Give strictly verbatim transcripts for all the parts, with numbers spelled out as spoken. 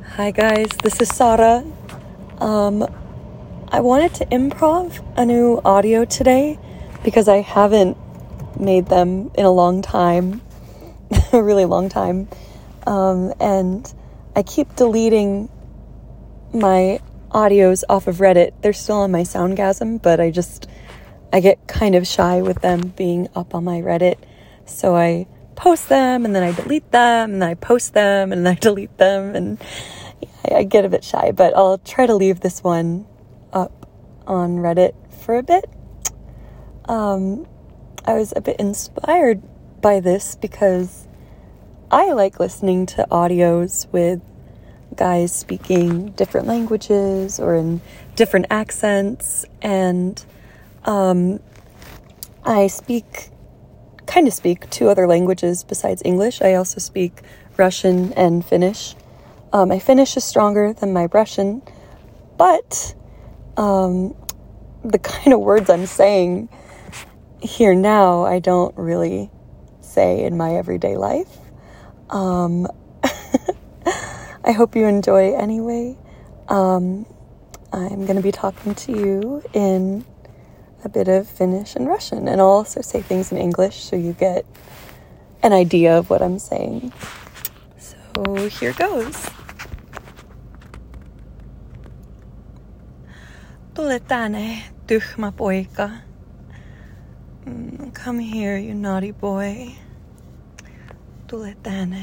Hi guys, this is Sara. Um, I wanted to improv a new audio today because I haven't made them in a long time, a really long time, um, and I keep deleting my audios off of Reddit. They're still on my Soundgasm, but I just, I get kind of shy with them being up on my Reddit, so I post them, and then I delete them, and then I post them, and then I delete them, and yeah, I get a bit shy, but I'll try to leave this one up on Reddit for a bit. Um, I was a bit inspired by this because I like listening to audios with guys speaking different languages or in different accents, and um, I speak, kind of speak two other languages besides English. I also speak Russian and Finnish. Um, my Finnish is stronger than my Russian, but um, the kind of words I'm saying here now, I don't really say in my everyday life. Um, I hope you enjoy anyway. Um, I'm going to be talking to you in a bit of Finnish and Russian, and I'll also say things in English so you get an idea of what I'm saying. So here goes. Tule tänne, tyhmä poika. Mm, come here, you naughty boy. Tule tänne.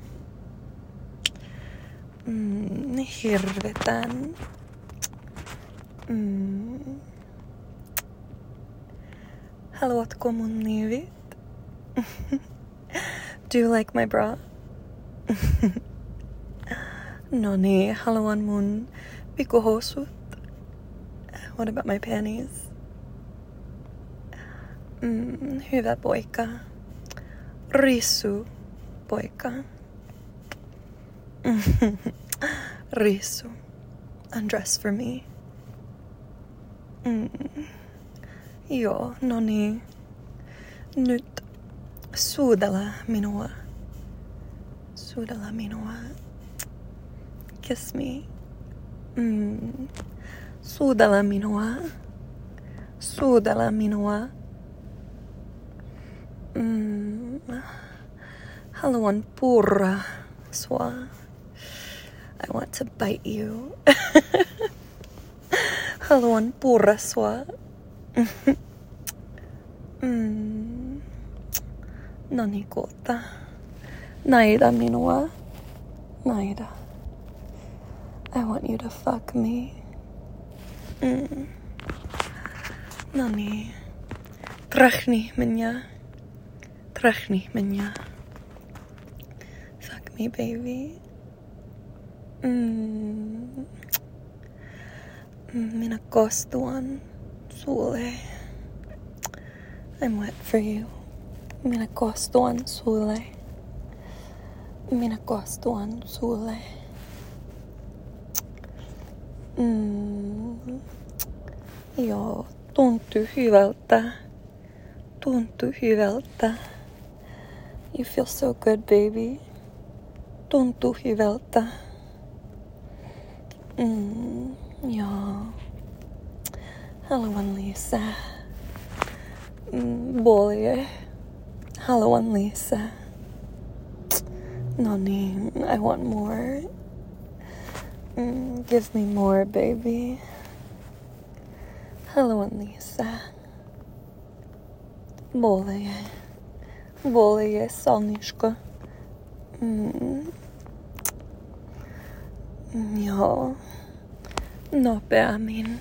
Mm, hirvetän. Mm. Haluatko mun niivit? Do you like my bra? No niin, haluan mun pikkuhousut. What about my panties? Mm, hyvä poika. Rissu poika. Rissu. Undress for me. Mm. Joo, no niin. Nyt suudella minua. Suudella minua. Kiss me. Mm. Suudella minua. Suudella minua. Mm. Haluan purra sua. I want to bite you. Haluan purra sua. mm. No niin, kulta. Naida minua. Naida. I want you to fuck me. Mm. No niin. Trachni меня. Trachni меня. Fuck me, baby. Mm. Minä kostuan sulle. I'm wet for you. Minä kostuan sulle. Minä kostuan sulle. Mm. Joo, tuntuu hyvältä. Tuntuu hyvältä. You feel so good, baby. Tuntuu hyvältä. Mm. Joo. Haluan lisää. Mm. Bolje. Haluan lisää. No niin, I want more. Mm. Give me more, baby. Haluan lisää. Bolje. Bolje, solniško. Mm. Joo. Nopeammin.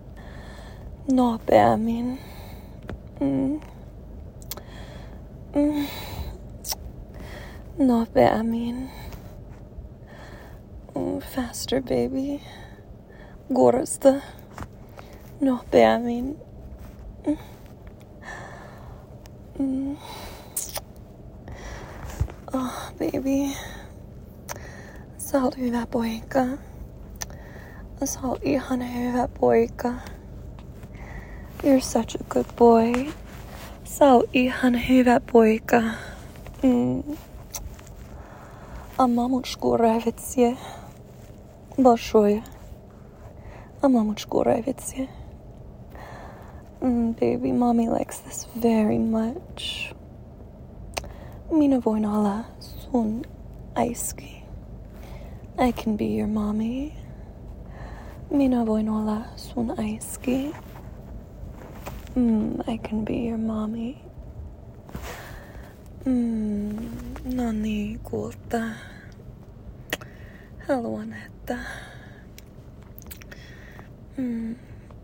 Nopeammin. Mm. Mm. Nopeammin. Mm. Faster, baby. Gorosta. Nopeammin. Mm. Mm. Oh, baby. Sä oot hyvä poika. Sä oot ihan hyvä poika. You're such a good boy. Sä oot ihan hyvä poika. Mm. A mamučku revecie. Большое. А мамочку нравится. Mm, baby, mommy likes this very much. Mina voin alla sun aiski. I can be your mommy. Mina voin olla sun aiski. Mm, I can be your mommy. Mm, no niin, kulta. Haluan, että... Mm,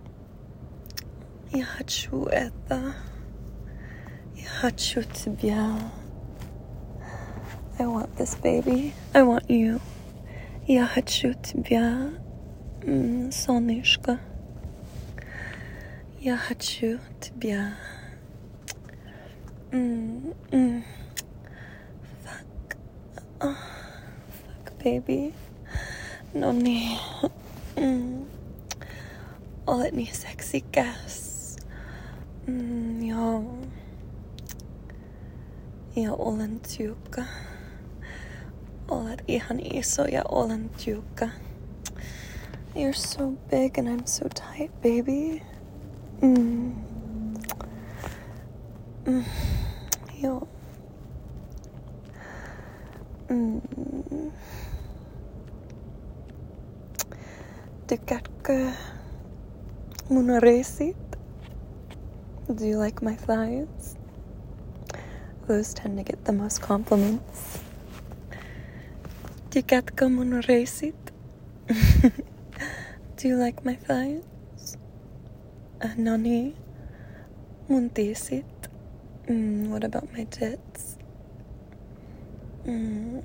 я хочу это. Я хочу тебя. I want this, baby. I want you. Я хочу тебя. Mm, солнышко. Я хочу тебя. Mm, mm. Fuck. Oh, fuck, baby. No niin. Mm. Olet niin seksikäs. Mm, joo. Ja olen tiukka. Olet ihan iso ja olen tiukka. You're so big and I'm so tight, baby. Mm. Mm. Joo. Mm. Tykkäätkö mun reisit? Do you like my thighs? Those tend to get the most compliments. Tykkäätkö mun reisit? Do you like my thighs? Uh, no niin. Mun tiisit. Mm, what about my tits? Mm.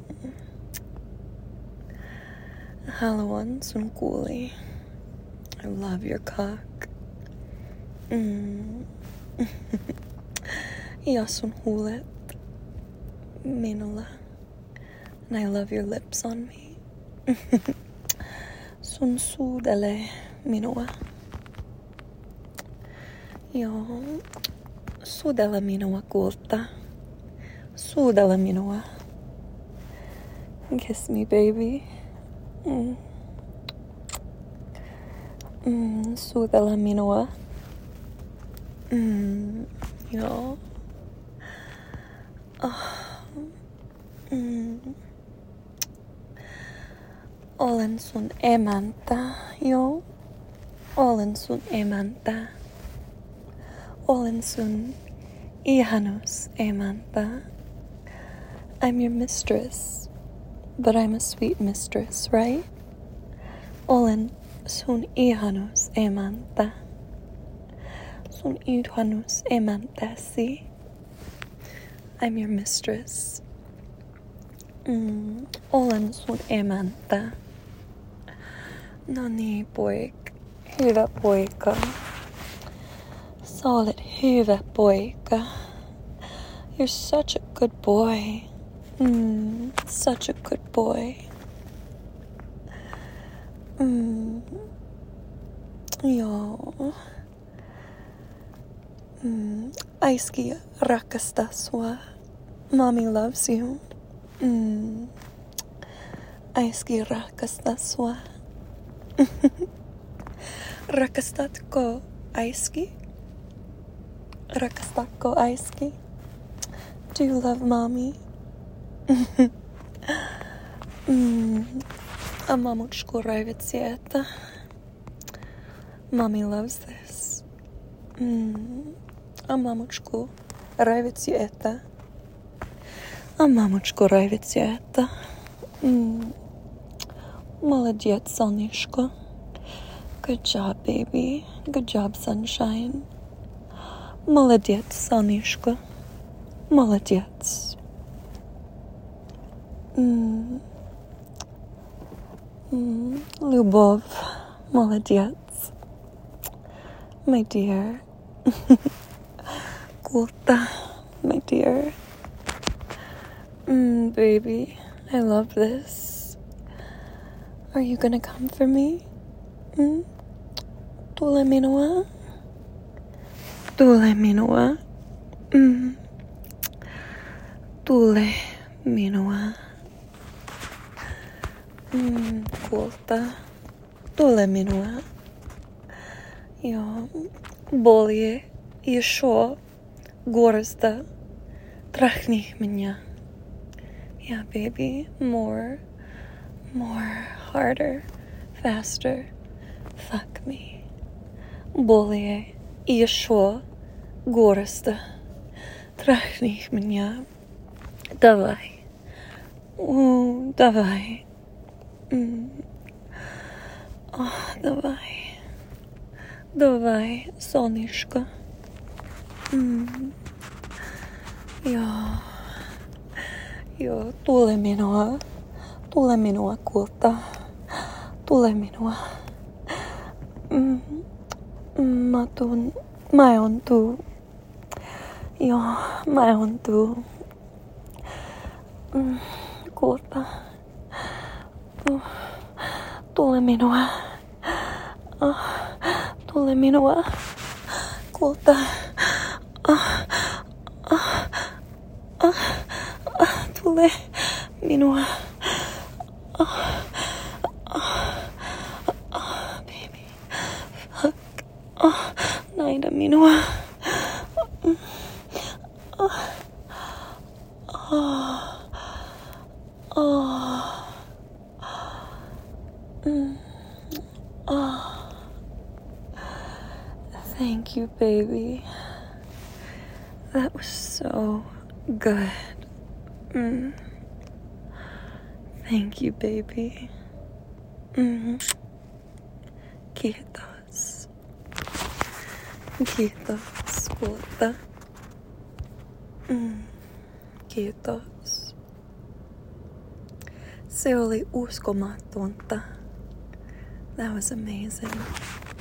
Haluan sun kuuli. I love your cock. Mm. Ja sun huulet minulla. And I love your lips on me. Sun suudele minua. Joo. Suudele minua, kulta. Suudele minua. Kiss me, baby. Mm. Mm, suudele minua. Mm, joo. Oh. Mm. Olen sun emäntä, joo. Olen sun emäntä. Olen sun ihanus emäntä. I'm your mistress, but I'm a sweet mistress, right? Olen sun ihanus emäntä. Sun ihanus emäntäsi. I'm your mistress. Mm, olen sun emäntä. No niin, poika. Hyvä poika. Sä olet hyvä poika. You're such a good boy. Mm, such a good boy. Mm. Joo. Mm. Aiski rakastaa sua. Mommy loves you. Mm. Aiski rakastaa sua. Rakastatko Aiski? Rakastatko Aiski? Do you love mommy? mm. A mamučku rajvet cvijeta. Mommy loves this. Mm. A mamučku rajvet cvijeta. A mamučku rajvet cvijeta. Mm. Молодец, солнышко. Good job, baby. Good job, sunshine. Молодец, солнышко. Молодец. Mm. Mm. Любовь. Молодец. My dear. Kulta. My dear. Mm, baby. I love this. Are you gonna come for me? Mm? Tule minua. Tule minua. Mm. Tule minua. Mm, kulta. tule minua. Joo, bolje еще гораздо. Трахни меня. Yeah, baby, more, more, harder, faster. Fuck me. Более еще гораздо. Трахни меня. Давай. У, давай. М. О, давай. Давай, солнышко. М. Joo. Joo, tule minua. Tule minua, kulta. Tule minua. Mm. Mä tuun. Mä on tuu. Joo, mä on tuu. Mm. Kulta. Uh. Tule minua. Oh. Tule minua. Kulta. Oh. Oh. Oh. Oh. Tule minua. Oh. Oh. Oh, baby. Fuck. Oh. Naida minua. Mm. Oh. Oh. Oh. Mm. Oh. Thank you, baby. That was so good. Mm. Thank you, baby. Mm. Kiitos. Kiitos, kulta. Mm. Kiitos. Se oli uskomatonta. That was amazing.